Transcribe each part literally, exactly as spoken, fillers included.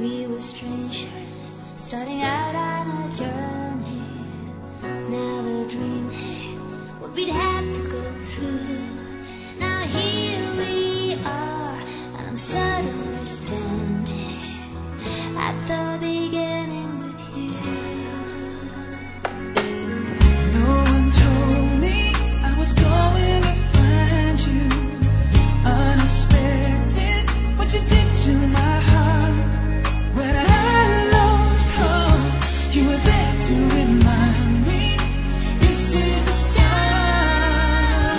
We were strangers, starting out on a journey. Now the dream came, what we'd have to go through. Now here we are, and I'm suddenly standing at the beginning with you. No one told me I was going to find you. Unexpected, what you did to my heart. When I lost hope, you were there to remind me this is the start.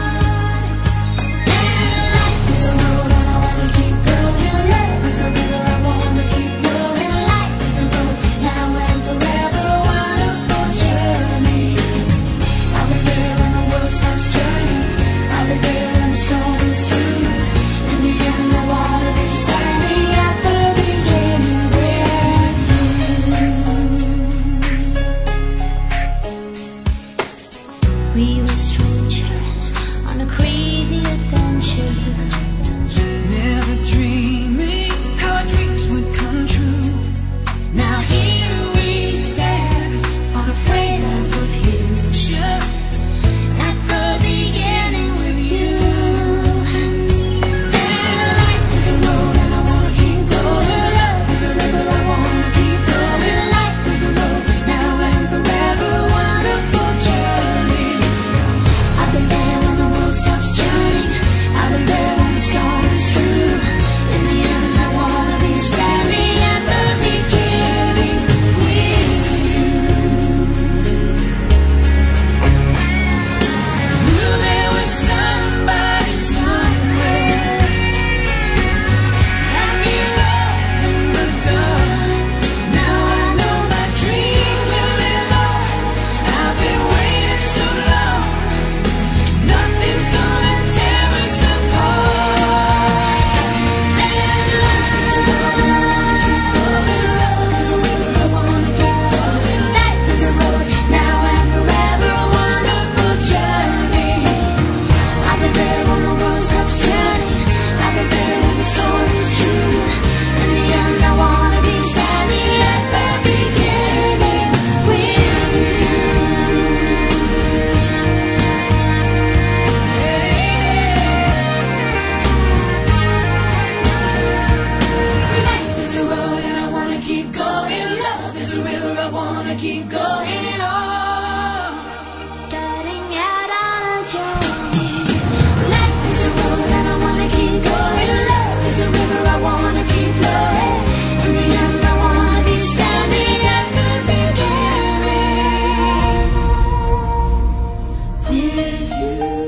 Life is a road and I wanna keep going. Life is a river I wanna keep flowing. Life is a road now and forever, wonderful journey. I'll be there when the world stops turning. I'll be there when the storm is through. In the end, I wanna be standing at the beginning with We were strangers on a crazy adventure. never dreaming how our dreams would come true. Now here we stand, unafraid of the future. At the beginning with you. And life is a road and I wanna keep going. Love is a river I wanna keep flowing. Life is a road now and forever, wonderful journey. I'll be there when the world stops turning. I'll be there when the storm is through. In the end, I wanna be standing at the beginning with you. Knew there was somebody somewhere. Let me love in the dark. Now I know my dream will live on. I've been waiting so long. Nothing's gonna tear us apart. And life is a road I wanna keep going. Love is a river I wanna keep flowing. Life is a road now and forever, a wonderful journey. I'll be there when the world stops turning. I'll be there when the storm is through. In the end, I wanna be standing at the beginning with you. Life is a road and I wanna keep going. Love is a river I wanna keep going on. Starting out on a journey. Life is a road and I wanna keep going. Love is a river I wanna keep flowing. In the end, I wanna be standing at the beginning with you.